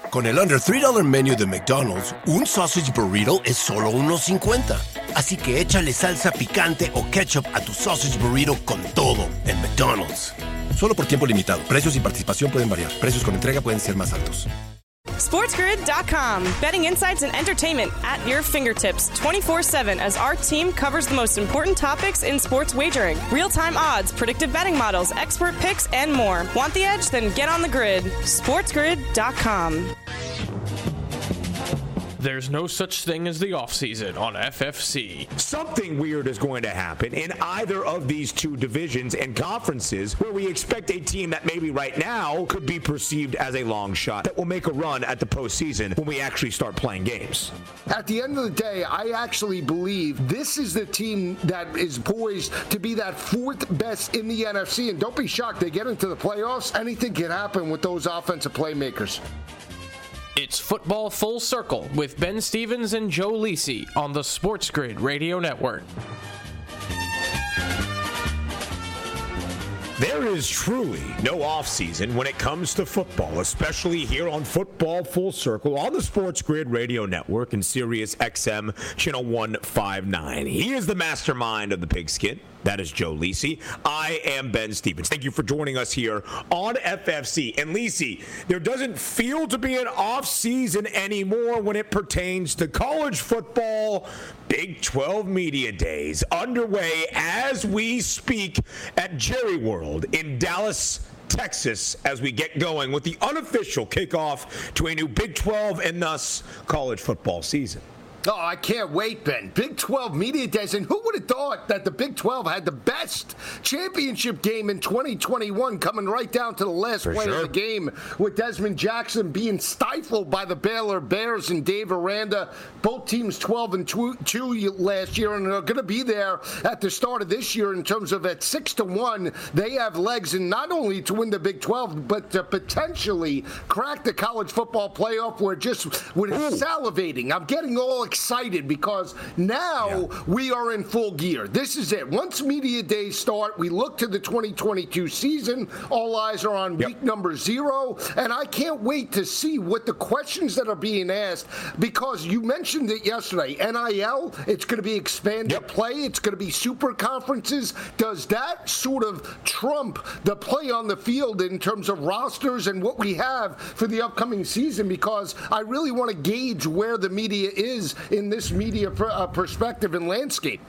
Con el Under $3 Menu de McDonald's, un sausage burrito es solo $1.50. Así que échale salsa picante o ketchup a tu sausage burrito con todo en McDonald's. Solo por tiempo limitado. Precios y participación pueden variar. Precios con entrega pueden ser más altos. SportsGrid.com. Betting insights and entertainment at your fingertips 24/7 as our team covers the most important topics in sports wagering. Real-time odds, predictive betting models, expert picks, and more. Want the edge? Then get on the grid. SportsGrid.com. There's no such thing as the offseason on FFC. Something weird is going to happen in either of these two divisions and conferences where we expect a team that maybe right now could be perceived as a long shot that will make a run at the postseason when we actually start playing games. At the end of the day, I actually believe this is the team that is poised to be that fourth best in the NFC. And don't be shocked, they get into the playoffs, anything can happen with those offensive playmakers. It's Football Full Circle with Ben Stevens and Joe Lisi on the Sports Grid Radio Network. There is truly no offseason when it comes to football, especially here on Football Full Circle on the Sports Grid Radio Network and Sirius XM Channel 159. He is the mastermind of the pigskin. That is Joe Lisi. I am Ben Stevens. Thank you for joining us here on FFC. And Lisi, there doesn't feel to be an off-season anymore when it pertains to college football. Big 12 Media Days underway as we speak at Jerry World in Dallas, Texas, as we get going with the unofficial kickoff to a new Big 12 and thus college football season. Oh, I can't wait, Ben. Big 12 Media Days, and who would have thought that the Big 12 had the best championship game in 2021 coming right down to the last play of the game with Desmond Jackson being stifled by the Baylor Bears and Dave Aranda. Both teams 12-2 last year, and they're going to be there at the start of this year in terms of at 6-1. They have legs, and not only to win the Big 12, but to potentially crack the college football playoff. We're salivating. I'm getting all excited because now we are in full gear. This is it. Once Media Days start, we look to the 2022 season. All eyes are on week number 0, and I can't wait to see what the questions that are being asked, because you mentioned it yesterday. NIL, it's going to be expanded play. It's going to be super conferences. Does that sort of trump the play on the field in terms of rosters and what we have for the upcoming season? Because I really want to gauge where the media is in this media perspective and landscape.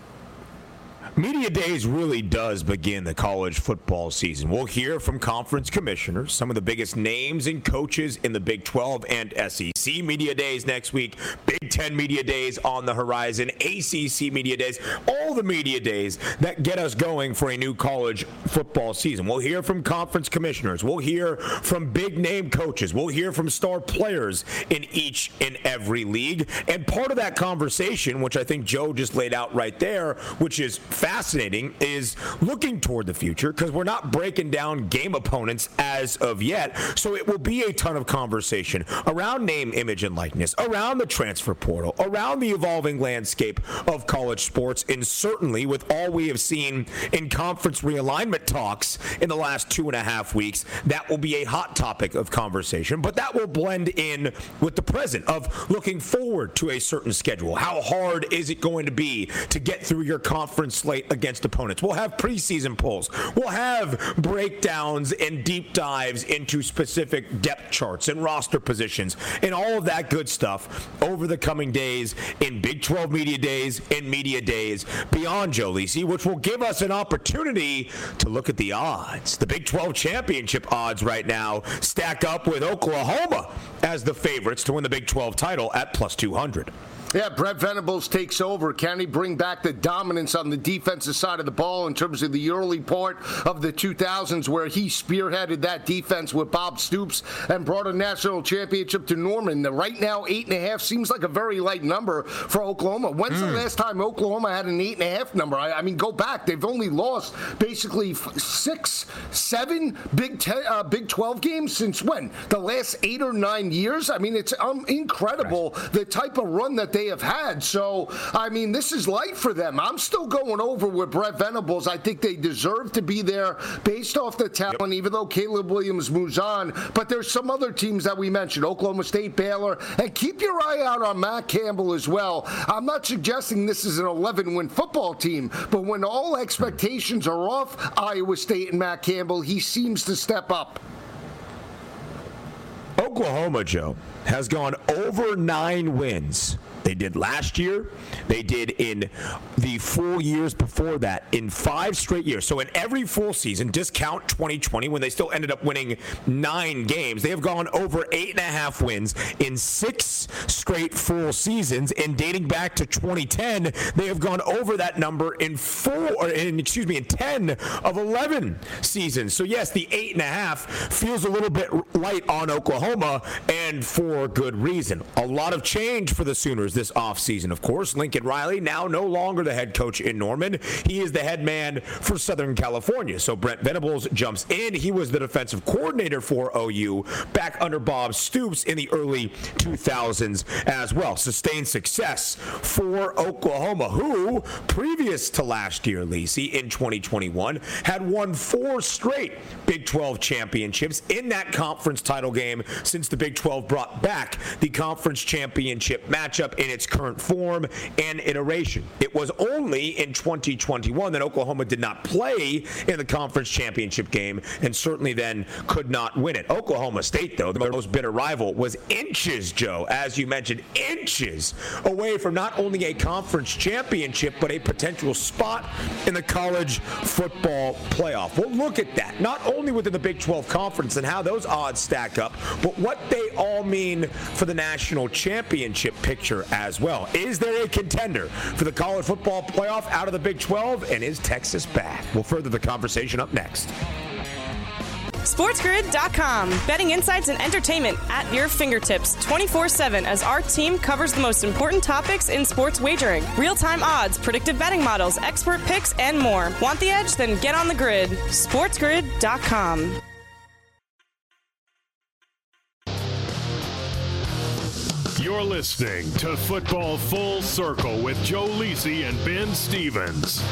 Media Days really does begin the college football season. We'll hear from conference commissioners, some of the biggest names and coaches in the Big 12 and SEC Media Days next week, Big 10 Media Days on the horizon, ACC Media Days, all the media days that get us going for a new college football season. We'll hear from conference commissioners. We'll hear from big name coaches. We'll hear from star players in each and every league. And part of that conversation, which I think Joe just laid out right there, which is fascinating, is looking toward the future, because we're not breaking down game opponents as of yet. So it will be a ton of conversation around name, image, and likeness, around the transfer portal, around the evolving landscape of college sports, and certainly with all we have seen in conference realignment talks in the last 2.5 weeks, that will be a hot topic of conversation. But that will blend in with the present of looking forward to a certain schedule. How hard is it going to be to get through your conference slate against opponents? We'll have preseason polls. We'll have breakdowns and deep dives into specific depth charts and roster positions and all of that good stuff over the coming days in Big 12 Media Days and Media Days beyond, Joe Lisi, which will give us an opportunity to look at the odds. The Big 12 championship odds right now stack up with Oklahoma as the favorites to win the Big 12 title at plus 200. Yeah, Brett Venables takes over. Can he bring back the dominance on the defensive side of the ball in terms of the early part of the 2000s where he spearheaded that defense with Bob Stoops and brought a national championship to Norman? Right now, 8.5 seems like a very light number for Oklahoma. When's the last time Oklahoma had an 8.5 number? I mean, go back. They've only lost basically 6, 7 Big 12 games since when? The last 8 or 9 years? I mean, it's incredible the type of run that they have had. So, I mean, this is light for them. I'm still going over with Brent Venables. I think they deserve to be there based off the talent, even though Caleb Williams moves on. But there's some other teams that we mentioned, Oklahoma State, Baylor, and keep your eye out on Matt Campbell as well. I'm not suggesting this is an 11-win football team, but when all expectations are off Iowa State and Matt Campbell, he seems to step up. Oklahoma, Joe, has gone over 9 wins. They did last year. They did in the full years before that in 5 straight years. So in every full season, discount 2020 when they still ended up winning 9 games, they have gone over 8.5 wins in 6 straight full seasons. And dating back to 2010, they have gone over that number in 10 of 11 seasons. So yes, the 8.5 feels a little bit light on Oklahoma, and for good reason. A lot of change for the Sooners this offseason, of course. Lincoln Riley now no longer the head coach in Norman. He is the head man for Southern California. So Brent Venables jumps in. He was the defensive coordinator for OU back under Bob Stoops in the early 2000s as well. Sustained success for Oklahoma, who, previous to last year, Lisi, in 2021, had won 4 straight Big 12 championships in that conference title game since the Big 12 brought back the conference championship matchup in its current form and iteration. It was only in 2021 that Oklahoma did not play in the conference championship game, and certainly then could not win it. Oklahoma State, though, the most bitter rival, was inches, Joe, as you mentioned, inches away from not only a conference championship, but a potential spot in the college football playoff. We'll look at that, not only within the Big 12 conference and how those odds stack up, but what they all mean for the national championship picture as well. Is there a contender for the college football playoff out of the Big 12, and is Texas back? We'll further the conversation up next. SportsGrid.com. Betting insights and entertainment at your fingertips 24/7 as our team covers the most important topics in sports wagering. Real-time odds, predictive betting models, expert picks, and more. Want the edge? Then get on the grid. SportsGrid.com. You're listening to Football Full Circle with Joe Lisi and Ben Stevens.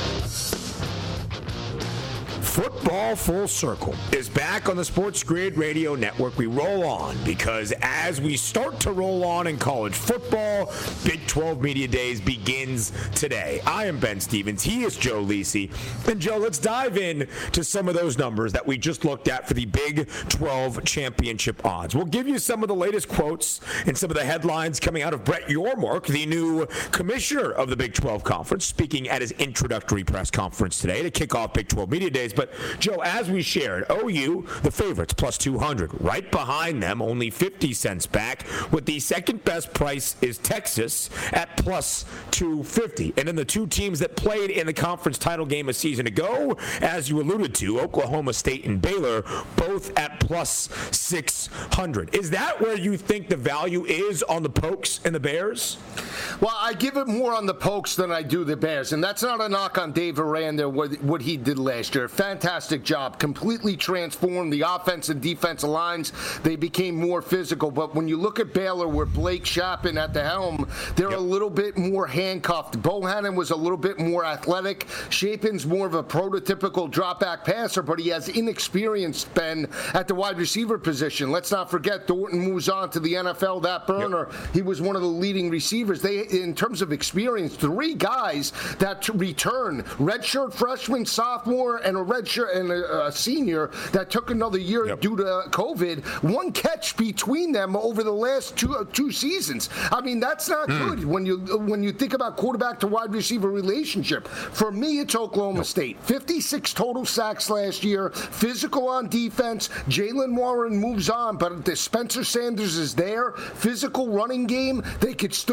Football Full Circle is back on the Sports Grid Radio Network. We roll on because as we start to roll on in college football, Big 12 Media Days begins today. I am Ben Stevens. He is Joe Lisi. And Joe, let's dive in to some of those numbers that we just looked at for the Big 12 championship odds. We'll give you some of the latest quotes and some of the headlines coming out of Brett Yormark, the new commissioner of the Big 12 Conference, speaking at his introductory press conference today to kick off Big 12 Media Days. But, Joe, as we shared, OU, the favorites, plus 200. Right behind them, only 50 cents back, with the second best price is Texas at plus 250. And then the two teams that played in the conference title game a season ago, as you alluded to, Oklahoma State and Baylor, both at plus 600. Is that where you think the value is on the Pokes and the Bears? Well, I give it more on the Pokes than I do the Bears, and that's not a knock on Dave Aranda, what he did last year. Fantastic job. Completely transformed the offense and defensive lines. They became more physical, but when you look at Baylor, where Blake Shapen at the helm, they're a little bit more handcuffed. Bohannon was a little bit more athletic. Shapen's more of a prototypical drop-back passer, but he has inexperience, Ben, at the wide receiver position. Let's not forget, Thornton moves on to the NFL, that burner. He was one of the leading receivers. They, in terms of experience, 3 guys that return, redshirt freshman, sophomore, and a redshirt and a senior that took another year due to COVID. 1 catch between them over the last two seasons. I mean, that's not good when you think about quarterback to wide receiver relationship. For me, it's Oklahoma State. 56 total sacks last year. Physical on defense. Jalen Warren moves on, but the Spencer Sanders is there. Physical running game. They could still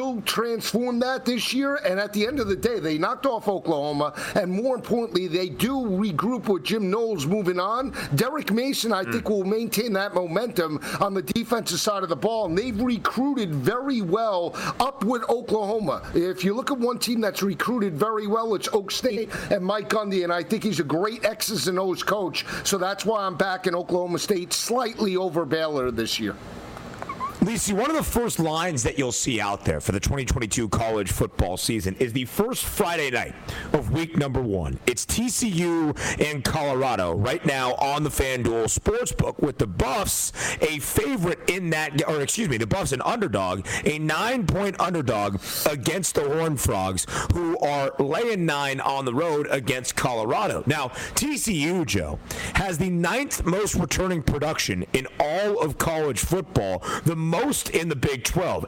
transformed that this year, and at the end of the day, they knocked off Oklahoma, and more importantly, they do regroup with Jim Knowles moving on. Derek Mason, I think, will maintain that momentum on the defensive side of the ball, and they've recruited very well up with Oklahoma. If you look at one team that's recruited very well, it's Oak State and Mike Gundy, and I think he's a great X's and O's coach, so that's why I'm back in Oklahoma State slightly over Baylor this year. Lisi, one of the first lines that you'll see out there for the 2022 college football season is the first Friday night of week number 1. It's TCU and Colorado right now on the FanDuel Sportsbook, with the Buffs a favorite in that, or excuse me, the Buffs an underdog, a 9-point underdog against the Horned Frogs, who are laying 9 on the road against Colorado. Now, TCU, Joe, has the 9th most returning production in all of college football, the most in the Big 12.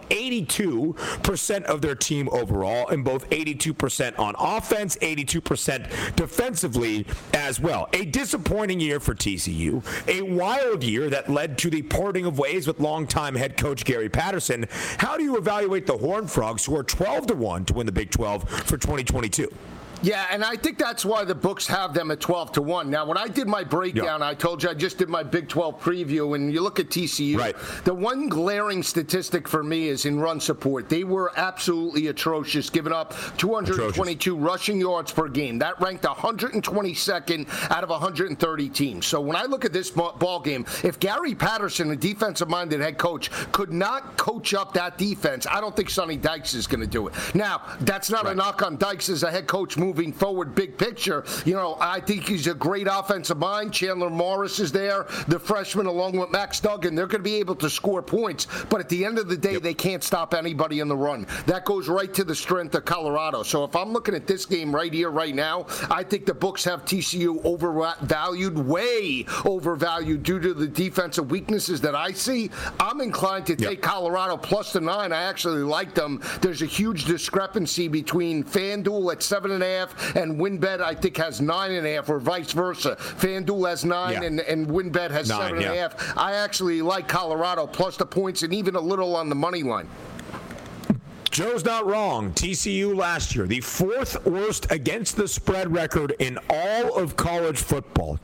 82% of their team overall, and both 82% on offense, 82% defensively as well. A disappointing year for TCU, a wild year that led to the parting of ways with longtime head coach Gary Patterson. How do you evaluate the Horned Frogs, who are 12-1 to win the Big 12 for 2022? Yeah, and I think that's why the books have them at 12-1. Now, when I did my breakdown, I told you I just did my Big 12 preview, and you look at TCU, right. The one glaring statistic for me is in run support. They were absolutely atrocious, giving up 222 rushing yards per game. That ranked 122nd out of 130 teams. So when I look at this ball game, if Gary Patterson, a defensive-minded head coach, could not coach up that defense, I don't think Sonny Dykes is going to do it. Now, that's not a knock on Dykes as a head coach moving forward, big picture. You know, I think he's a great offensive mind. Chandler Morris is there, the freshman, along with Max Duggan. They're going to be able to score points, but at the end of the day, they can't stop anybody in the run. That goes right to the strength of Colorado. So if I'm looking at this game right here, right now, I think the books have TCU overvalued, way overvalued due to the defensive weaknesses that I see. I'm inclined to take Colorado plus the 9. I actually like them. There's a huge discrepancy between FanDuel at 7.5 and WinBet, I think, has 9.5, or vice versa. FanDuel has 9 and WinBet has 7.5. I actually like Colorado plus the points and even a little on the money line. Joe's not wrong. TCU last year, the 4th worst against the spread record in all of college football.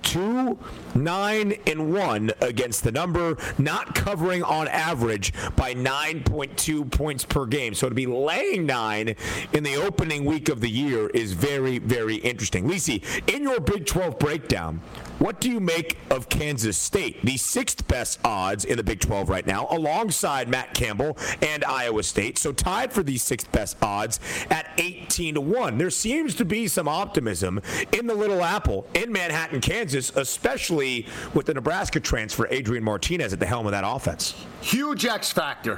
2-9-1 against the number, not covering on average by 9.2 points per game. So to be laying 9 in the opening week of the year is very, very interesting. Lisi, in your Big 12 breakdown, what do you make of Kansas State, the 6th best odds in the Big 12 right now, alongside Matt Campbell and Iowa State? So tied for the 6th best odds at 18-1. There seems to be some optimism in the Little Apple in Manhattan, Kansas, especially with the Nebraska transfer, Adrian Martinez, at the helm of that offense. Huge X factor,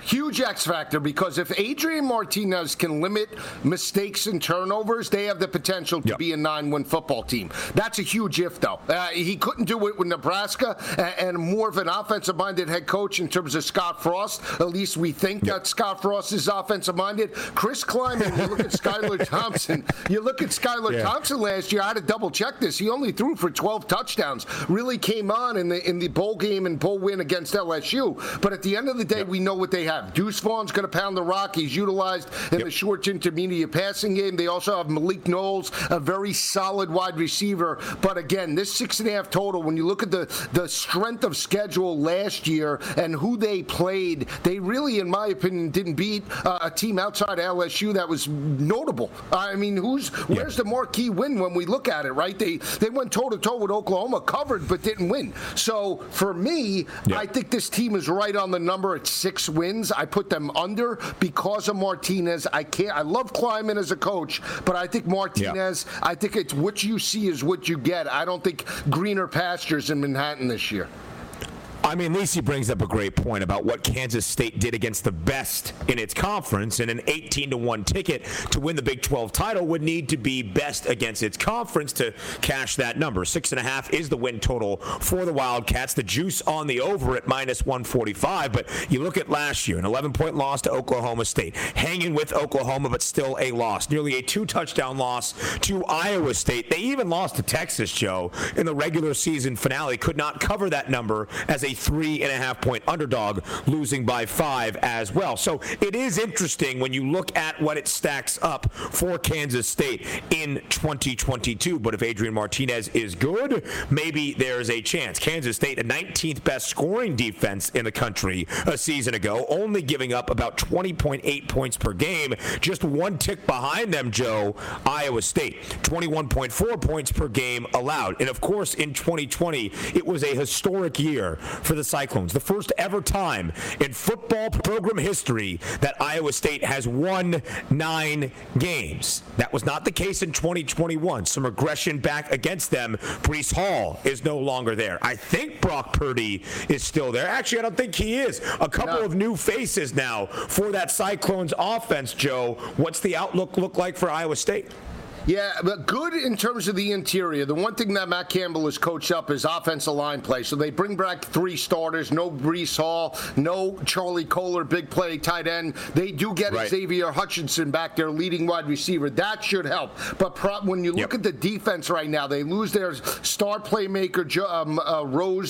because if Adrian Martinez can limit mistakes and turnovers, they have the potential to be a 9-win football team. That's a huge if, though. He couldn't do it with Nebraska, and more of an offensive-minded head coach in terms of Scott Frost. At least we think that Scott Frost is offensive-minded. Chris Klieman, you look at Skylar Thompson. Thompson last year. I had to double-check this. He only threw for 12 touchdowns. Really came on in the bowl game and bowl win against LSU. But at the end of the day, we know what they have. Deuce Vaughn's going to pound the rock. He's utilized in the short to intermediate passing game. They also have Malik Knowles, a very solid wide receiver. But again, this 6.5 total, when you look at the strength of schedule last year and who they played, they really, in my opinion, didn't beat a team outside LSU that was notable. I mean, where's the marquee win when we look at it, right? They went toe-to-toe with Oklahoma, covered, but didn't win. So for me, I think this team is right on the number at 6 wins. I put them under because of Martinez. I love Klieman as a coach, but I think Martinez, I think it's what you see is what you get. I don't think greener pastures in Manhattan this year. I mean, Lisi brings up a great point about what Kansas State did against the best in its conference, and an 18-1 ticket to win the Big 12 title would need to be best against its conference to cash that number. 6.5 is the win total for the Wildcats. The juice on the over at -145, but you look at last year, an 11-point loss to Oklahoma State, hanging with Oklahoma, but still a loss. Nearly a 2-touchdown loss to Iowa State. They even lost to Texas, Joe, in the regular season finale. Could not cover that number as a 3.5-point underdog, losing by 5 as well. So it is interesting when you look at what it stacks up for Kansas State in 2022. But if Adrian Martinez is good, maybe there's a chance. Kansas State, a 19th best scoring defense in the country a season ago, only giving up about 20.8 points per game. Just one tick behind them, Joe, Iowa State, 21.4 points per game allowed. And of course, in 2020, it was a historic year for the Cyclones. The first ever time in football program history that Iowa State has won 9 games. That was not the case in 2021. Some aggression back against them. Breece Hall is no longer there. I think Brock Purdy is still there. Actually, I don't think he is. A couple of new faces now for that Cyclones offense, Joe. What's the outlook look like for Iowa State? Yeah, but good in terms of the interior. The one thing that Matt Campbell has coached up is offensive line play. So they bring back 3 starters, no Breece Hall, no Charlie Kohler, big play tight end. They do get Xavier Hutchinson back there, leading wide receiver. That should help. But when you look at the defense right now, they lose their star playmaker, Rose,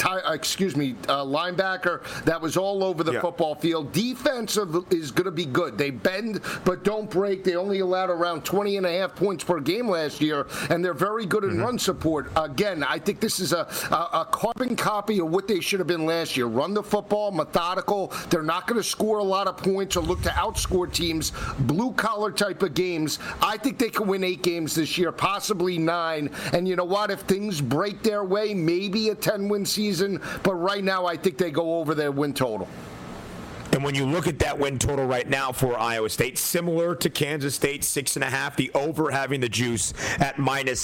linebacker, that was all over the football field. Defensive is going to be good. They bend but don't break. They only allowed around 20.5 points per game last year, and they're very good in run support. Again, I think this is a carbon copy of what they should have been last year. Run the football, methodical. They're not going to score a lot of points or look to outscore teams. Blue-collar type of games. I think they can win 8 games this year, possibly 9. And you know what? If things break their way, maybe a 10-win season. But right now, I think they go over their win total. And when you look at that win total right now for Iowa State, similar to Kansas State, 6.5, the over having the juice at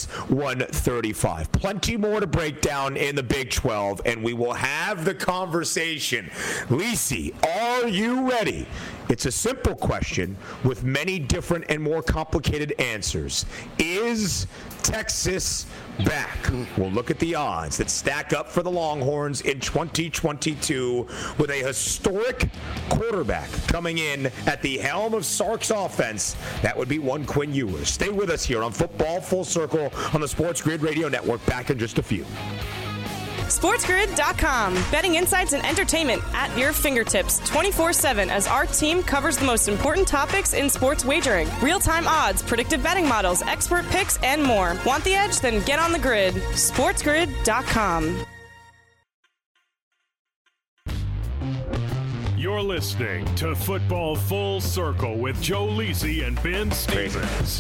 -135. Plenty more to break down in the Big 12, and we will have the conversation. Lisi, are you ready? It's a simple question with many different and more complicated answers. Is Texas back? We'll look at the odds that stack up for the Longhorns in 2022 with a historic quarterback coming in at the helm of Sark's offense. That would be one Quinn Ewers. Stay with us here on Football Full Circle on the Sports Grid Radio Network. Back in just a few. SportsGrid.com. Betting insights and entertainment at your fingertips 24/7 as our team covers the most important topics in sports wagering. Real-time odds, predictive betting models, expert picks, and more. Want the edge? Then get on the grid. SportsGrid.com. You're listening to Football Full Circle with Joe Lisi and Ben Stevens.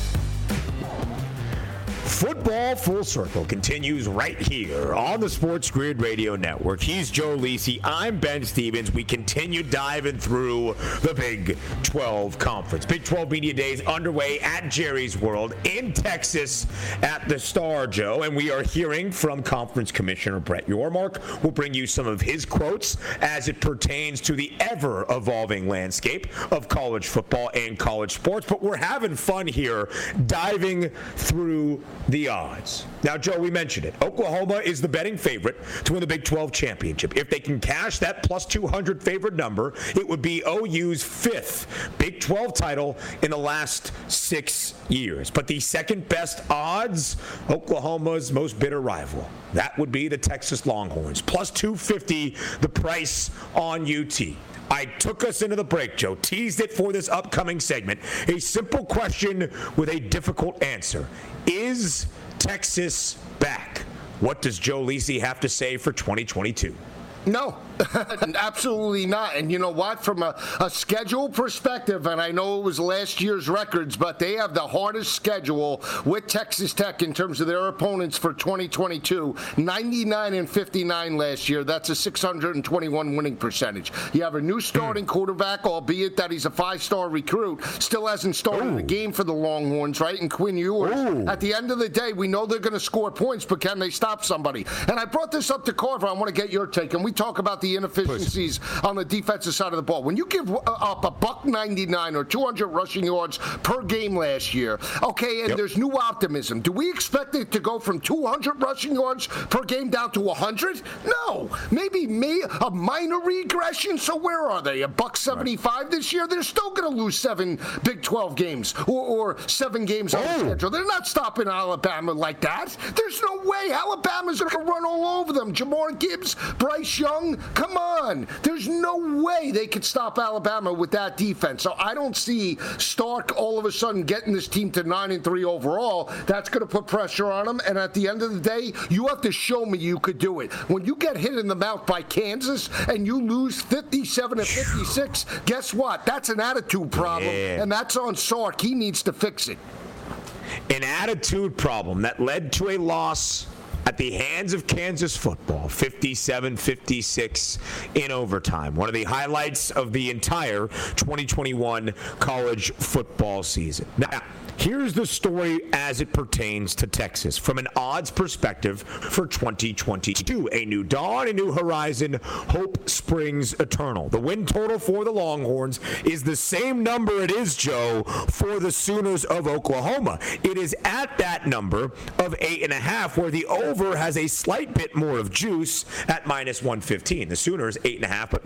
Football Full Circle continues right here on the Sports Grid Radio Network. He's Joe Lisi. I'm Ben Stevens. We continue diving through the Big 12 Conference. Big 12 Media Days underway at Jerry's World in Texas at the Star, Joe. And we are hearing from Conference Commissioner Brett Yormark. We'll bring you some of his quotes as it pertains to the ever-evolving landscape of college football and college sports. But we're having fun here diving through the odds. Now, Joe, we mentioned it. Oklahoma is the betting favorite to win the Big 12 championship. If they can cash that plus 200 favorite number, it would be OU's 5th Big 12 title in the last 6 years. But the second best odds, Oklahoma's most bitter rival. That would be the Texas Longhorns. Plus 250, the price on UT. I took us into the break, Joe, teased it for this upcoming segment. A simple question with a difficult answer. Is Texas back? What does Joe Lisi have to say for 2022? No, absolutely not. And you know what? From a schedule perspective, and I know it was last year's records, but they have the hardest schedule with Texas Tech in terms of their opponents for 2022. 99-59 last year. That's a 621 winning percentage. You have a new starting quarterback, albeit that he's a 5-star recruit, still hasn't started the game for the Longhorns, right? And Quinn Ewers. At the end of the day, we know they're going to score points, but can they stop somebody? And I brought this up to Carver. I want to get your take. And we talk about the inefficiencies on the defensive side of the ball. When you give up a $199 or 200 rushing yards per game last year, okay, and there's new optimism. Do we expect it to go from 200 rushing yards per game down to 100? No. Maybe a minor regression. So where are they? $175 this year? They're still going to lose 7 Big 12 games or 7 games on the schedule. They're not stopping Alabama like that. There's no way. Alabama's going to run all over them. Jamar Gibbs, Bryce Young, come on. There's no way they could stop Alabama with that defense. So I don't see Stark all of a sudden getting this team to 9-3 overall. That's going to put pressure on them. And at the end of the day, you have to show me you could do it. When you get hit in the mouth by Kansas and you lose 57-56, guess what? That's an attitude problem, and that's on Sark. He needs to fix it. An attitude problem that led to a loss at the hands of Kansas football, 57-56 in overtime. One of the highlights of the entire 2021 college football season. Now, here's the story as it pertains to Texas from an odds perspective for 2022. A new dawn, a new horizon, hope springs eternal. The win total for the Longhorns is the same number it is, Joe, for the Sooners of Oklahoma. It is at that number of 8.5, where the over has a slight bit more of juice at -115. The Sooners 8.5, but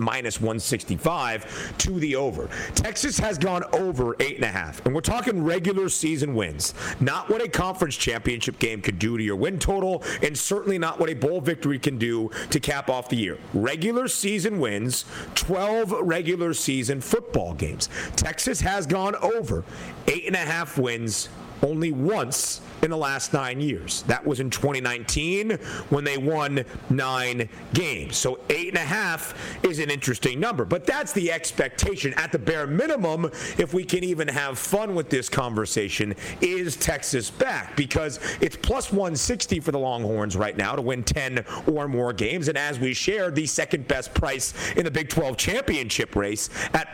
-165 to the over. Texas has gone over 8.5, and we're talking regular season wins, not what a conference championship game could do to your win total, and certainly not what a bowl victory can do to cap off the year. Regular season wins, 12 regular season football games. Texas has gone over 8.5 wins only once in the last 9 years. That was in 2019 when they won 9 games. So 8.5 is an interesting number, but that's the expectation. At the bare minimum, if we can even have fun with this conversation, is Texas back? Because it's +160 for the Longhorns right now to win 10 or more games. And as we shared, the second best price in the Big 12 championship race at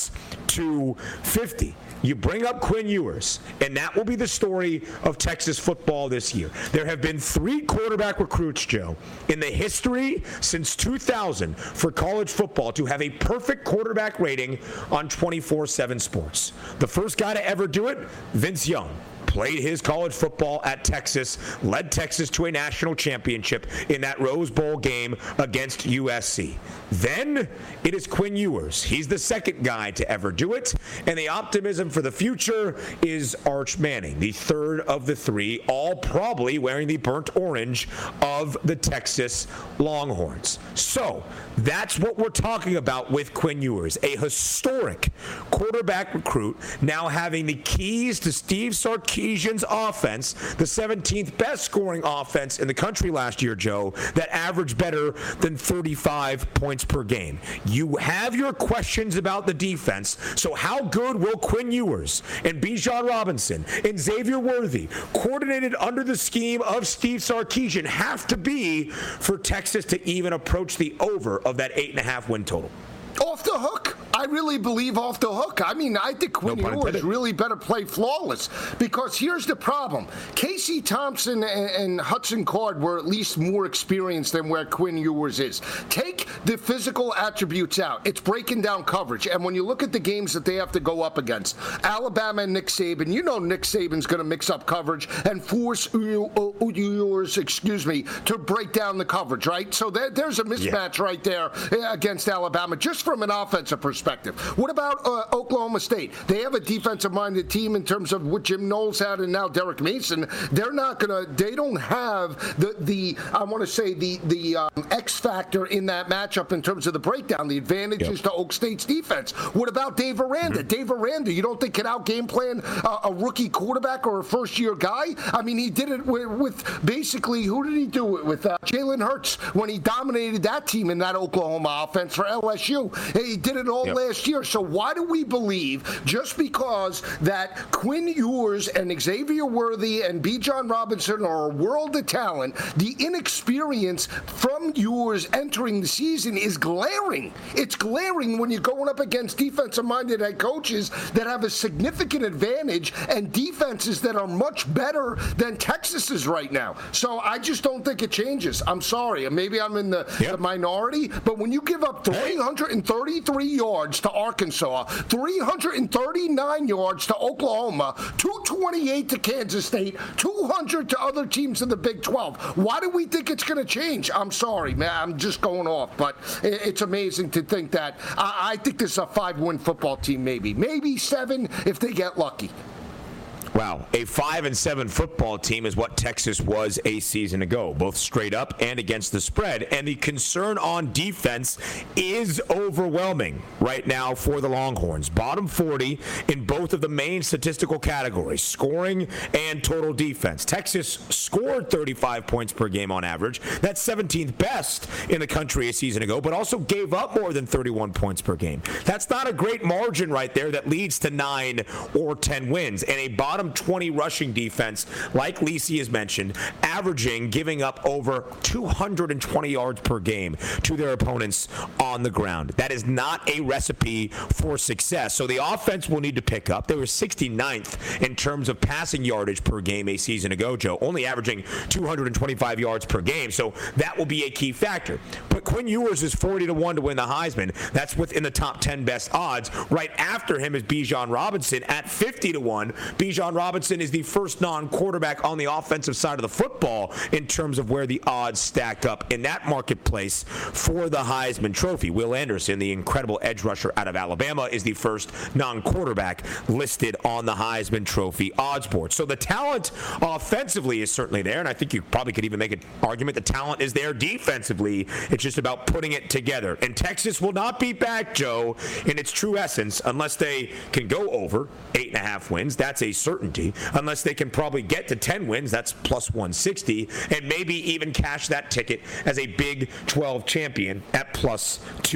+250. You bring up Quinn Ewers, and that will be the story of Texas football this year. There have been 3 quarterback recruits, Joe, in the history since 2000 for college football to have a perfect quarterback rating on 24/7 Sports. The first guy to ever do it, Vince Young. Played his college football at Texas, led Texas to a national championship in that Rose Bowl game against USC. Then it is Quinn Ewers. He's the second guy to ever do it. And the optimism for the future is Arch Manning, the third of the 3, all probably wearing the burnt orange of the Texas Longhorns. So that's what we're talking about with Quinn Ewers, a historic quarterback recruit, now having the keys to Steve Sarkisian's offense, the 17th best scoring offense in the country last year, Joe, that averaged better than 35 points per game. You have your questions about the defense, so how good will Quinn Ewers and Bijan Robinson and Xavier Worthy, coordinated under the scheme of Steve Sarkisian, have to be for Texas to even approach the over of that 8.5 win total? Off the hook. I really believe off the hook. I mean, I think Quinn Ewers really better play flawless, because here's the problem. Casey Thompson and Hudson Card were at least more experienced than where Quinn Ewers is. Take the physical attributes out. It's breaking down coverage. And when you look at the games that they have to go up against, Alabama and Nick Saban, you know Nick Saban's going to mix up coverage and force Ewers, to break down the coverage, right? So there's a mismatch right there against Alabama, just from an offensive perspective. What about Oklahoma State? They have a defensive-minded team in terms of what Jim Knowles had and now Derek Mason. They don't have the X factor in that matchup in terms of the breakdown, the advantages to Oak State's defense. What about Dave Aranda? Mm-hmm. Dave Aranda, you don't think can out-game plan a rookie quarterback or a first-year guy? I mean, he did it with basically, who did he do it with? Jalen Hurts, when he dominated that team in that Oklahoma offense for LSU. He did it all last year. So why do we believe just because that Quinn Ewers and Xavier Worthy and Bijan Robinson are a world of talent, the inexperience from Ewers entering the season is glaring. It's glaring when you're going up against defensive-minded head coaches that have a significant advantage and defenses that are much better than Texas's right now. So I just don't think it changes. I'm sorry. Maybe I'm in the minority, but when you give up 333 yards to Arkansas, 339 yards to Oklahoma, 228 to Kansas State, 200 to other teams in the Big 12, why do we think it's going to change? I'm sorry, man. I'm just going off, but it's amazing to think that. I think this is a 5-win football team, maybe 7 if they get lucky. Wow, a 5-7 football team is what Texas was a season ago, both straight up and against the spread. And the concern on defense is overwhelming right now for the Longhorns. Bottom 40 in both of the main statistical categories, scoring and total defense. Texas scored 35 points per game on average. That's 17th best in the country a season ago, but also gave up more than 31 points per game. That's not a great margin right there that leads to 9 or 10 wins. And a bottom 20 rushing defense, like Lisi has mentioned, giving up over 220 yards per game to their opponents on the ground. That is not a recipe for success. So the offense will need to pick up. They were 69th in terms of passing yardage per game a season ago, Joe, only averaging 225 yards per game. So that will be a key factor. But Quinn Ewers is 40-1 to win the Heisman. That's within the top 10 best odds. Right after him is Bijan Robinson at 50-1. Bijan Robinson is the first non-quarterback on the offensive side of the football in terms of where the odds stack up in that marketplace for the Heisman Trophy. Will Anderson, the incredible edge rusher out of Alabama, is the first non-quarterback listed on the Heisman Trophy odds board. So the talent offensively is certainly there, and I think you probably could even make an argument the talent is there defensively. It's just about putting it together. And Texas will not be back, Joe, in its true essence unless they can go over 8.5 wins. That's a certainty. Unless they can probably get to 10 wins, that's plus 160, and maybe even cash that ticket as a Big 12 champion at plus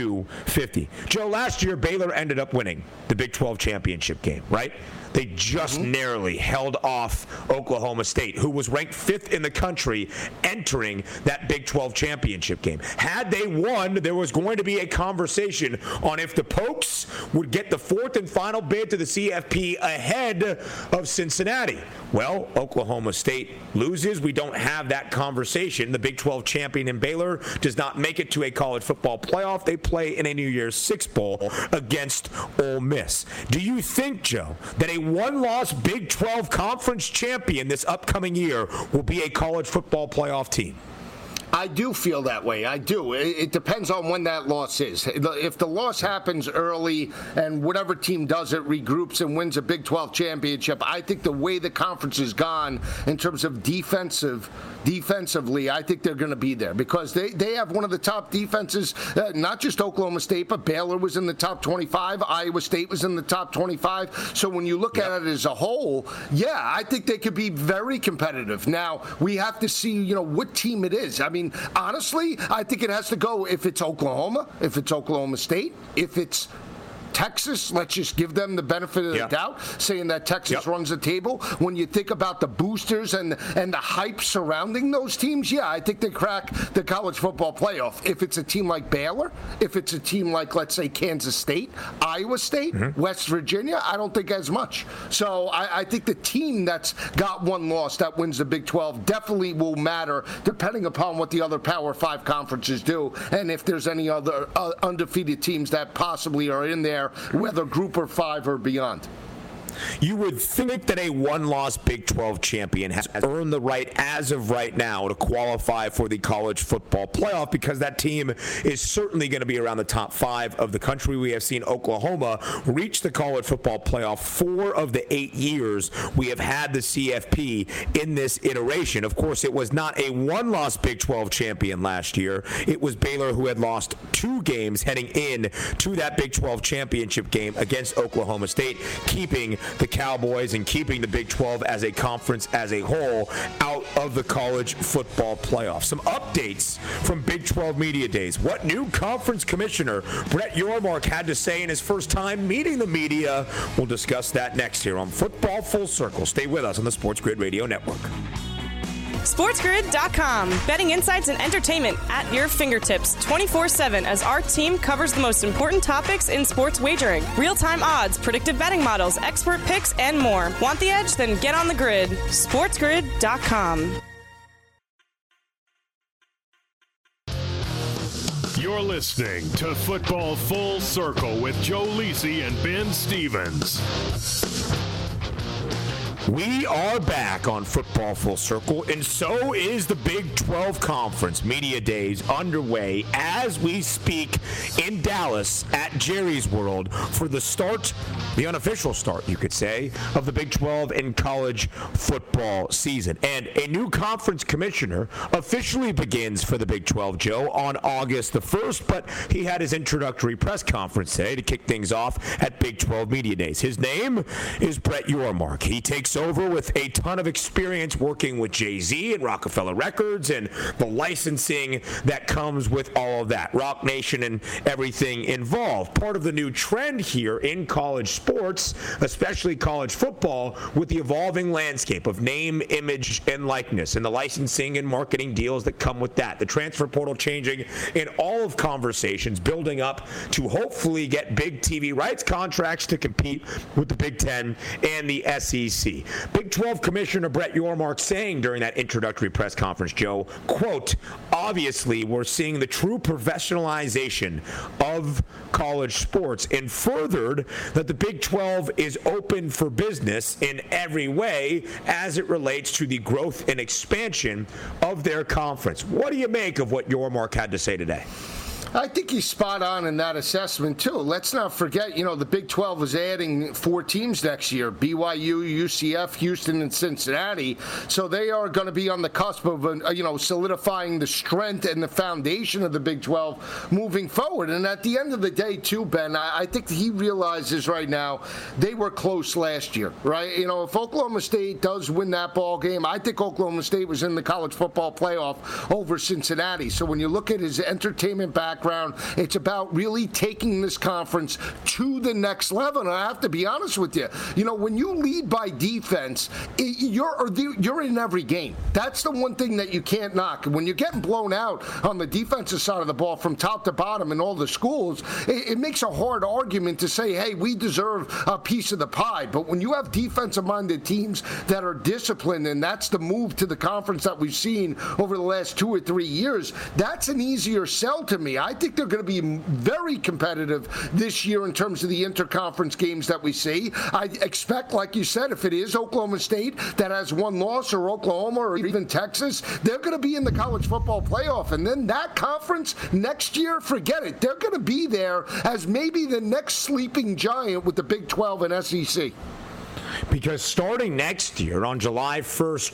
250. Joe, last year Baylor ended up winning the Big 12 championship game, right? They just narrowly held off Oklahoma State, who was ranked 5th in the country entering that Big 12 championship game. Had they won, there was going to be a conversation on if the Pokes would get the 4th and final bid to the CFP ahead of Cincinnati. Well, Oklahoma State loses. We don't have that conversation. The Big 12 champion in Baylor does not make it to a college football playoff. They play in a New Year's Six Bowl against Ole Miss. Do you think, Joe, that a one-loss Big 12 conference champion this upcoming year will be a college football playoff team? I do feel that way. I do. It depends on when that loss is. If the loss happens early and whatever team does it regroups and wins a Big 12 championship, I think the way the conference has gone in terms of defensively, I think they're going to be there because they have one of the top defenses, not just Oklahoma State, but Baylor was in the top 25. Iowa State was in the top 25. So when you look at it as a whole, yeah, I think they could be very competitive. Now, we have to see, what team it is. I mean, honestly, I think it has to go if it's Oklahoma, if it's Oklahoma State, if it's Texas, let's just give them the benefit of the doubt, saying that Texas runs the table. When you think about the boosters and the hype surrounding those teams, I think they crack the college football playoff. If it's a team like Baylor, if it's a team like, let's say, Kansas State, Iowa State, West Virginia, I don't think as much. So I think the team that's got one loss that wins the Big 12 definitely will matter depending upon what the other Power 5 conferences do and if there's any other undefeated teams that possibly are in there, whether group or 5 or beyond. You would think that a one-loss Big 12 champion has earned the right as of right now to qualify for the college football playoff because that team is certainly going to be around the top 5 of the country. We have seen Oklahoma reach the college football playoff 4 of the 8 years we have had the CFP in this iteration. Of course, it was not a one-loss Big 12 champion last year. It was Baylor who had lost 2 games heading in to that Big 12 championship game against Oklahoma State, keeping the Cowboys and keeping the Big 12 as a conference as a whole out of the college football playoff. Some updates from Big 12 Media Days. What new conference commissioner Brett Yormark had to say in his first time meeting the media. We'll discuss that next here on Football Full Circle. Stay with us on the Sports Grid Radio Network. SportsGrid.com. Betting insights and entertainment at your fingertips 24/7 as our team covers the most important topics in sports wagering. Real-time odds, predictive betting models, expert picks, and more. Want the edge? Then get on the grid. SportsGrid.com. You're listening to Football Full Circle with Joe Lisi and Ben Stevens. We are back on Football Full Circle, and so is the Big 12 Conference Media Days underway as we speak in Dallas at Jerry's World for the start, the unofficial start, you could say, of the Big 12 and college football season. And a new conference commissioner officially begins for the Big 12, Joe, on August the 1st, but he had his introductory press conference today to kick things off at Big 12 Media Days. His name is Brett Yormark. He takes over with a ton of experience working with Jay-Z and Rockefeller Records and the licensing that comes with all of that, Rock Nation and everything involved. Part of the new trend here in college sports, especially college football, with the evolving landscape of name, image, and likeness and the licensing and marketing deals that come with that, the transfer portal changing, and all of conversations building up to hopefully get big TV rights contracts to compete with the Big Ten and the SEC. Big 12 Commissioner Brett Yormark saying during that introductory press conference, Joe, quote, obviously we're seeing the true professionalization of college sports, and furthered that the Big 12 is open for business in every way as it relates to the growth and expansion of their conference. What do you make of what Yormark had to say today? I think he's spot on in that assessment, too. Let's not forget, the Big 12 is adding 4 teams next year, BYU, UCF, Houston, and Cincinnati. So they are going to be on the cusp of, solidifying the strength and the foundation of the Big 12 moving forward. And at the end of the day, too, Ben, I think he realizes right now they were close last year, right? If Oklahoma State does win that ball game, I think Oklahoma State was in the college football playoff over Cincinnati. So when you look at his entertainment background, it's about really taking this conference to the next level. And I have to be honest with you, when you lead by defense, you're in every game. That's the one thing that you can't knock. When you're getting blown out on the defensive side of the ball from top to bottom in all the schools, it makes a hard argument to say, hey, we deserve a piece of the pie. But when you have defensive-minded teams that are disciplined, and that's the move to the conference that we've seen over the last 2 or 3 years, that's an easier sell to me. I think they're going to be very competitive this year in terms of the interconference games that we see. I expect, like you said, if it is Oklahoma State that has one loss, or Oklahoma, or even Texas, they're going to be in the college football playoff. And then that conference next year, forget it. They're going to be there as maybe the next sleeping giant with the Big 12 and SEC. Because starting next year, on July 1st,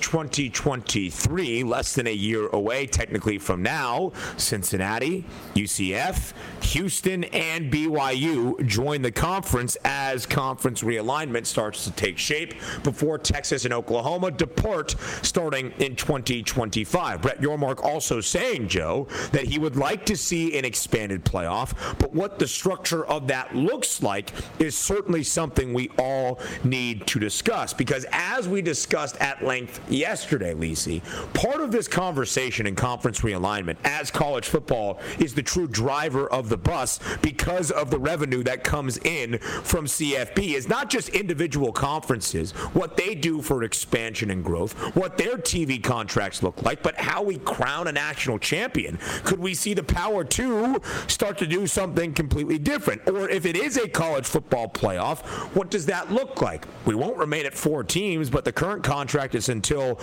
2023, less than a year away technically from now, Cincinnati, UCF, Houston, and BYU join the conference as conference realignment starts to take shape before Texas and Oklahoma depart starting in 2025. Brett Yormark also saying, Joe, that he would like to see an expanded playoff, but what the structure of that looks like is certainly something we all need to discuss, because as we discussed at length yesterday, Lisi, part of this conversation in conference realignment as college football is the true driver of the bus because of the revenue that comes in from CFP is not just individual conferences, what they do for expansion and growth, what their TV contracts look like, but how we crown a national champion. Could we see the Power 2 start to do something completely different? Or if it is a college football playoff, what does that look like? We won't remain at 4 teams, but the current contract is until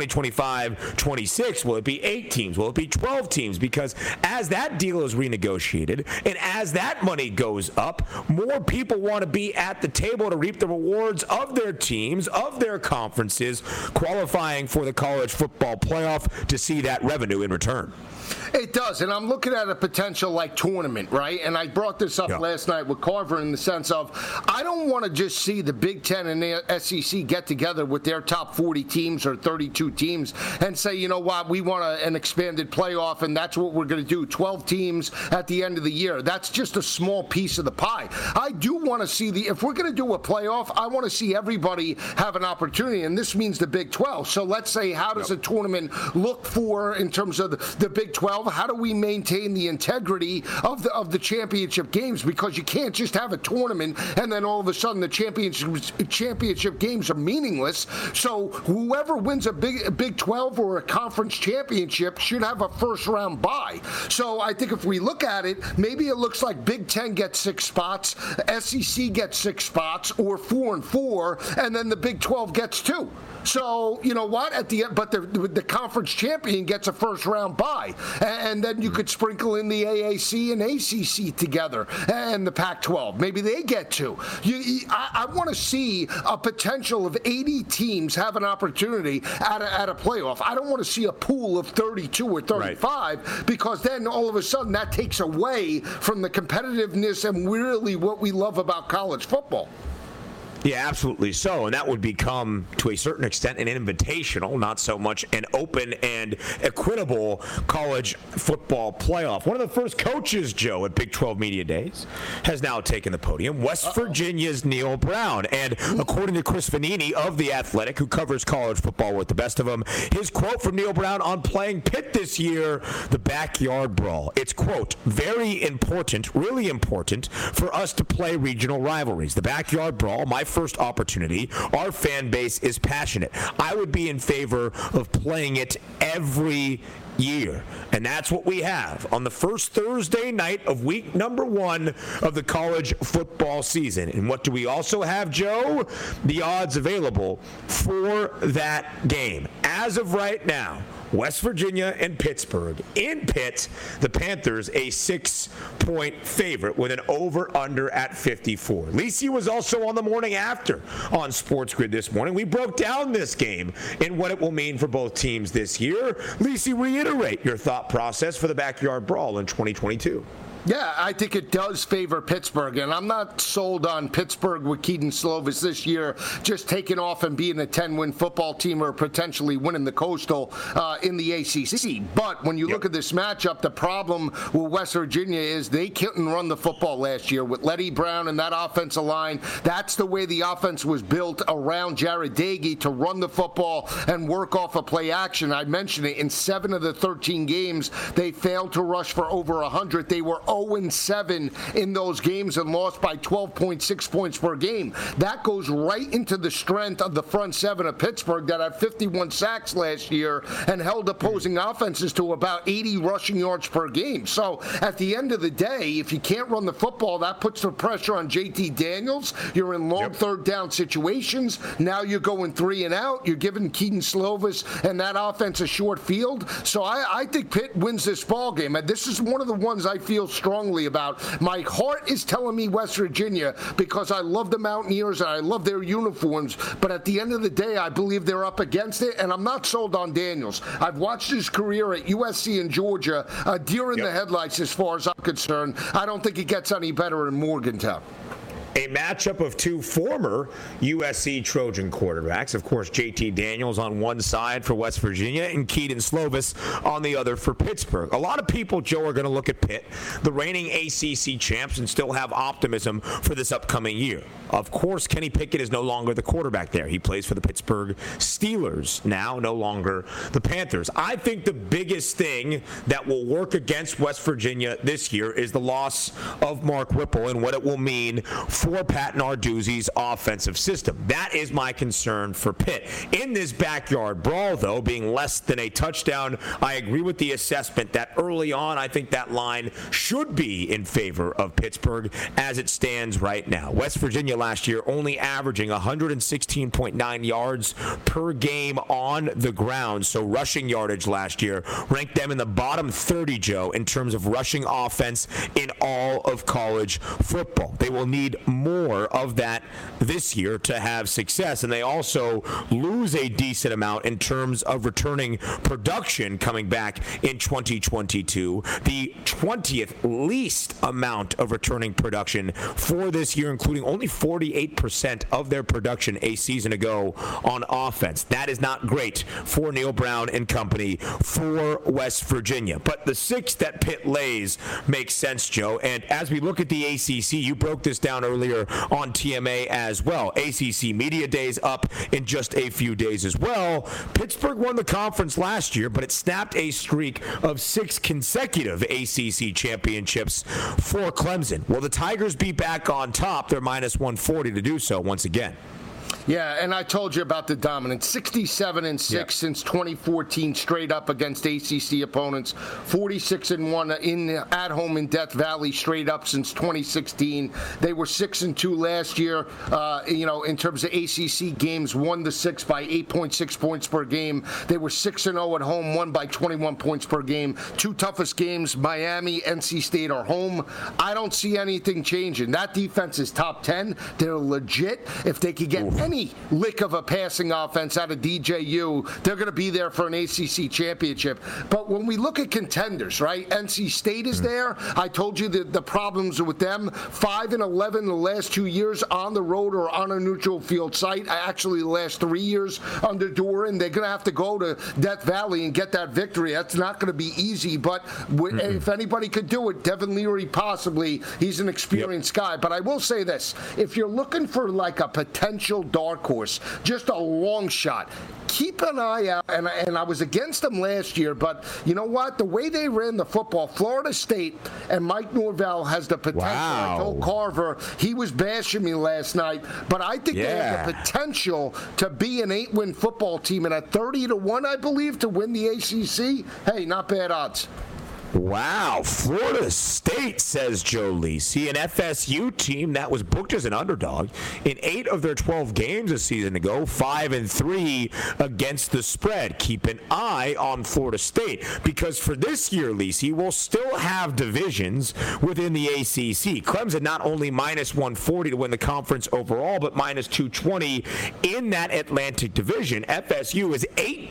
2025-26. Will it be 8 teams? Will it be 12 teams? Because as that deal is renegotiated and as that money goes up, more people want to be at the table to reap the rewards of their teams, of their conferences, qualifying for the college football playoff to see that revenue in return. It does, and I'm looking at a potential tournament, right? And I brought this up last night with Carver in the sense of I don't want to just see the Big Ten and and the SEC get together with their top 40 teams or 32 teams and say, you know what, we want an expanded playoff, and that's what we're going to do, 12 teams at the end of the year. That's just a small piece of the pie. I do want to see if we're going to do a playoff, I want to see everybody have an opportunity, and this means the Big 12. So let's say, how does a tournament look for in terms of the Big 12? How do we maintain the integrity of the championship games? Because you can't just have a tournament and then all of a sudden the championship games are meaningless. So whoever wins a Big 12 or a conference championship should have a first round bye. So I think if we look at it, maybe it looks like Big 10 gets 6 spots, SEC gets 6 spots, or 4 and 4, and then the Big 12 gets 2. So, you know what? At the end, but the conference champion gets a first round bye. And then you could sprinkle in the AAC and ACC together and the Pac-12. Maybe they get 2. I want to see a potential of 80 teams have an opportunity at a playoff. I don't want to see a pool of 32 or 35 because then all of a sudden that takes away from the competitiveness and really what we love about college football. Yeah, absolutely so. And that would become, to a certain extent, an invitational, not so much an open and equitable college football playoff. One of the first coaches, Joe, at Big 12 Media Days has now taken the podium, West Virginia's Neil Brown. And according to Chris Vanini of The Athletic, who covers college football with the best of them, his quote from Neil Brown on playing Pitt this year, the backyard brawl. It's, quote, very important, really important for us to play regional rivalries. The backyard brawl, my first opportunity. Our fan base is passionate. I would be in favor of playing it every year. And that's what we have on the first Thursday night of week number 1 of the college football season. And what do we also have, Joe? The odds available for that game. As of right now, West Virginia and Pittsburgh. In Pitt, the Panthers a 6-point favorite with an over-under at 54. Lisi was also on the morning after on Sports Grid this morning. We broke down this game and what it will mean for both teams this year. Lisi, reiterate your thought process for the backyard brawl in 2022. Yeah, I think it does favor Pittsburgh, and I'm not sold on Pittsburgh with Keaton Slovis this year just taking off and being a 10-win football team or potentially winning the Coastal in the ACC. But when you look at this matchup, the problem with West Virginia is they couldn't run the football last year with Letty Brown and that offensive line. That's the way the offense was built around Jared Dagey to run the football and work off of play action. I mentioned it, in 7 of the 13 games, they failed to rush for over 100. They were 0-7 in those games and lost by 12.6 points per game. That goes right into the strength of the front 7 of Pittsburgh that had 51 sacks last year and held opposing offenses to about 80 rushing yards per game. So at the end of the day, if you can't run the football, that puts the pressure on JT Daniels. You're in long third down situations. Now you're going 3 and out. You're giving Keaton Slovis and that offense a short field. So I think Pitt wins this ball game. And this is one of the ones I feel strongly about. My heart is telling me West Virginia because I love the Mountaineers and I love their uniforms, but at the end of the day, I believe they're up against it, and I'm not sold on Daniels. I've watched his career at USC and Georgia, deer in the headlights as far as I'm concerned. I don't think it gets any better in Morgantown. A matchup of 2 former USC Trojan quarterbacks. Of course, JT Daniels on one side for West Virginia and Keaton Slovis on the other for Pittsburgh. A lot of people, Joe, are going to look at Pitt, the reigning ACC champs, and still have optimism for this upcoming year. Of course, Kenny Pickett is no longer the quarterback there. He plays for the Pittsburgh Steelers now, no longer the Panthers. I think the biggest thing that will work against West Virginia this year is the loss of Mark Whipple and what it will mean for Pat Narduzzi's offensive system. That is my concern for Pitt. In this backyard brawl, though, being less than a touchdown, I agree with the assessment that early on, I think that line should be in favor of Pittsburgh as it stands right now. West Virginia last year only averaging 116.9 yards per game on the ground. So rushing yardage last year ranked them in the bottom 30, Joe, in terms of rushing offense in all of college football. They will need more of that this year to have success, and they also lose a decent amount in terms of returning production coming back in 2022. The 20th least amount of returning production for this year, including only 48% of their production a season ago on offense. That is not great for Neil Brown and company for West Virginia. But the 6 that Pitt lays makes sense, Joe. And as we look at the ACC, you broke this down earlier on TMA as well. ACC Media Days up in just a few days as well. Pittsburgh won the conference last year, but it snapped a streak of 6 consecutive ACC championships for Clemson. Will the Tigers be back on top? They're minus 140 to do so once again. Yeah, and I told you about the dominance. 67-6 since 2014 straight up against ACC opponents. 46-1 at home in Death Valley straight up since 2016. They were 6-2 last year. In terms of ACC games, 1-6 by 8.6 points per game. They were 6-0 at home, won by 21 points per game. 2 toughest games, Miami, NC State are home. I don't see anything changing. That defense is top 10. They're legit. If they could get any lick of a passing offense out of DJU, they're going to be there for an ACC championship. But when we look at contenders, right, NC State is there. I told you the problems with them. 5-11 the last 2 years on the road or on a neutral field site. Actually, the last 3 years under Doran. They're going to have to go to Death Valley and get that victory. That's not going to be easy, but if anybody could do it, Devin Leary possibly. He's an experienced guy. But I will say this. If you're looking for like a potential dark horse, just a long shot, keep an eye out, and I was against them last year, but you know what? The way they ran the football, Florida State and Mike Norvell has the potential. Wow. I told Carver, he was bashing me last night, but I think they have the potential to be an 8-win football team, and at 30-1, I believe, to win the ACC. Hey, not bad odds. Wow, Florida State, says Joe Lisi, an FSU team that was booked as an underdog in 8 of their 12 games a season ago, 5-3 against the spread. Keep an eye on Florida State, because for this year, Lisi, we'll still have divisions within the ACC. Clemson not only minus 140 to win the conference overall, but minus 220 in that Atlantic division. FSU is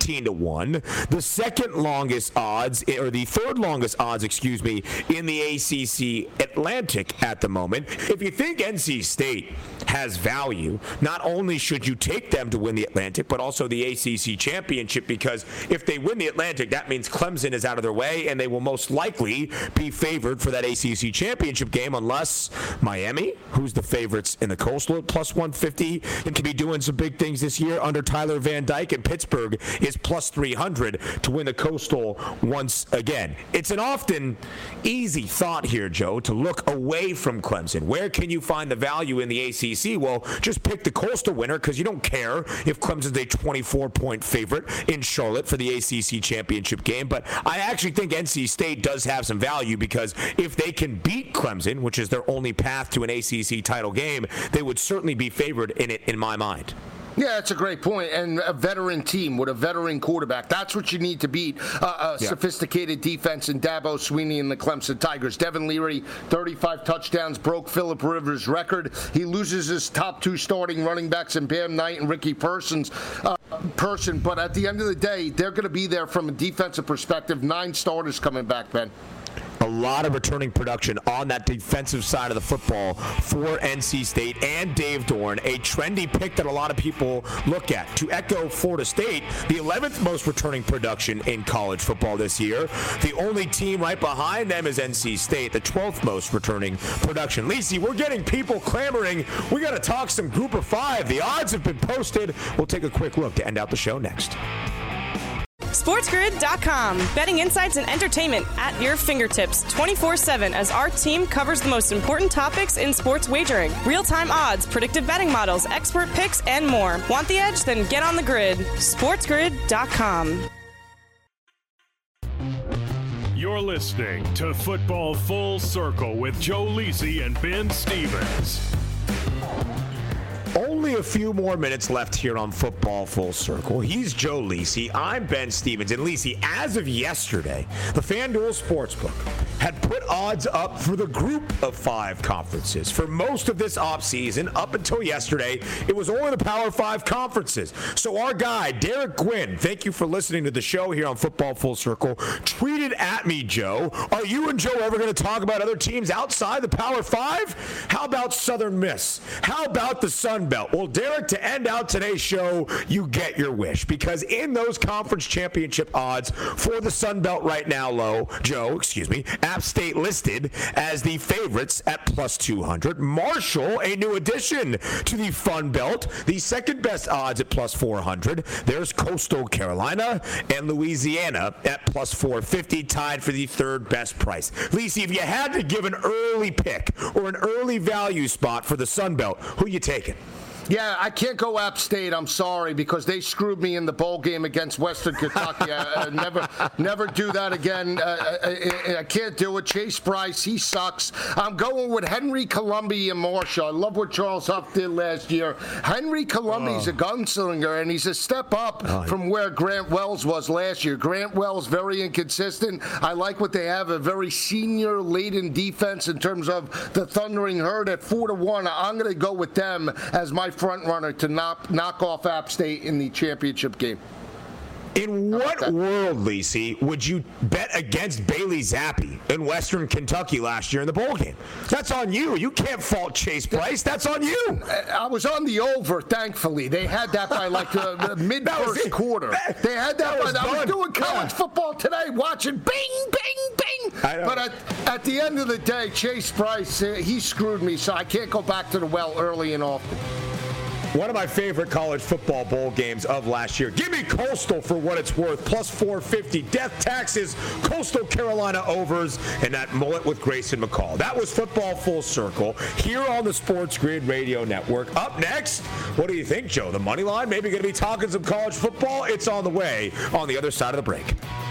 18-1, the second longest odds, or the third longest odds, in the ACC Atlantic at the moment. If you think NC State has value, not only should you take them to win the Atlantic, but also the ACC championship, because if they win the Atlantic, that means Clemson is out of their way, and they will most likely be favored for that ACC championship game, unless Miami, who's the favorites in the Coastal at plus 150, and can be doing some big things this year under Tyler Van Dyke, and Pittsburgh is plus 300 to win the Coastal once again. It's an often easy thought here, Joe, to look away from Clemson. Where can you find the value in the ACC? Well, just pick the Coastal winner, because you don't care if Clemson's a 24-point favorite in Charlotte for the ACC championship game. But I actually think NC State does have some value, because if they can beat Clemson, which is their only path to an ACC title game, they would certainly be favored in it, in my mind. Yeah, that's a great point. And a veteran team with a veteran quarterback, that's what you need to beat a sophisticated defense in Dabo Swinney and the Clemson Tigers. Devin Leary, 35 touchdowns, broke Phillip Rivers' record. He loses his top 2 starting running backs in Bam Knight and Ricky Person. But at the end of the day, they're going to be there from a defensive perspective. 9 starters coming back, Ben. A lot of returning production on that defensive side of the football for NC State and Dave Doran, a trendy pick that a lot of people look at. To echo Florida State, the 11th most returning production in college football this year. The only team right behind them is NC State, the 12th most returning production. Lisi, we're getting people clamoring. We got to talk some Group of 5. The odds have been posted. We'll take a quick look to end out the show next. SportsGrid.com. Betting insights and entertainment at your fingertips 24/7 as our team covers the most important topics in sports wagering. Real-time odds, predictive betting models, expert picks, and more. Want the edge? Then get on the grid. SportsGrid.com. You're listening to Football Full Circle with Joe Lisi and Ben Stevens. Only a few more minutes left here on Football Full Circle. He's Joe Lisi. I'm Ben Stevens. And Lisi, as of yesterday, the FanDuel Sportsbook had put odds up for the group of 5 conferences. For most of this offseason, up until yesterday, it was only the Power 5 conferences. So our guy, Derek Gwynn, thank you for listening to the show here on Football Full Circle, tweeted at me, Joe, are you and Joe ever going to talk about other teams outside the Power 5? How about Southern Miss? How about the Sun Belt? Well, Derek, to end out today's show, you get your wish, because in those conference championship odds for the Sun Belt right now, App State listed as the favorites at plus 200. Marshall, a new addition to the Fun Belt, the second best odds at plus 400. There's Coastal Carolina and Louisiana at plus 450, tied for the third best price. Lisi, if you had to give an early pick or an early value spot for the Sun Belt, who you taking? Yeah, I can't go App State. I'm sorry, because they screwed me in the bowl game against Western Kentucky. Never do that again. I can't do it. Chase Bryce, he sucks. I'm going with Henry Columbia and Marshall. I love what Charles Huff did last year. Henry Columbia's a gunslinger, and he's a step up from where Grant Wells was last year. Grant Wells, very inconsistent. I like what they have, a very senior-laden defense in terms of the Thundering Herd at 4-1. I'm going to go with them as my front runner to knock off App State in the championship game. In what world, Lisi, would you bet against Bailey Zappi in Western Kentucky last year in the bowl game? That's on you. You can't fault Chase Bryce. That's on you. I was on the over, thankfully. They had that by like the mid-first quarter. They had that by, I was doing college football today, watching bing, bing, bing. But at the end of the day, Chase Bryce, he screwed me, so I can't go back to the well early and often. One of my favorite college football bowl games of last year. Give me Coastal for what it's worth. Plus 450. Death taxes, Coastal Carolina overs, and that mullet with Grayson McCall. That was Football Full Circle here on the Sports Grid Radio Network. Up next, what do you think, Joe? The money line? Maybe going to be talking some college football? It's on the way on the other side of the break.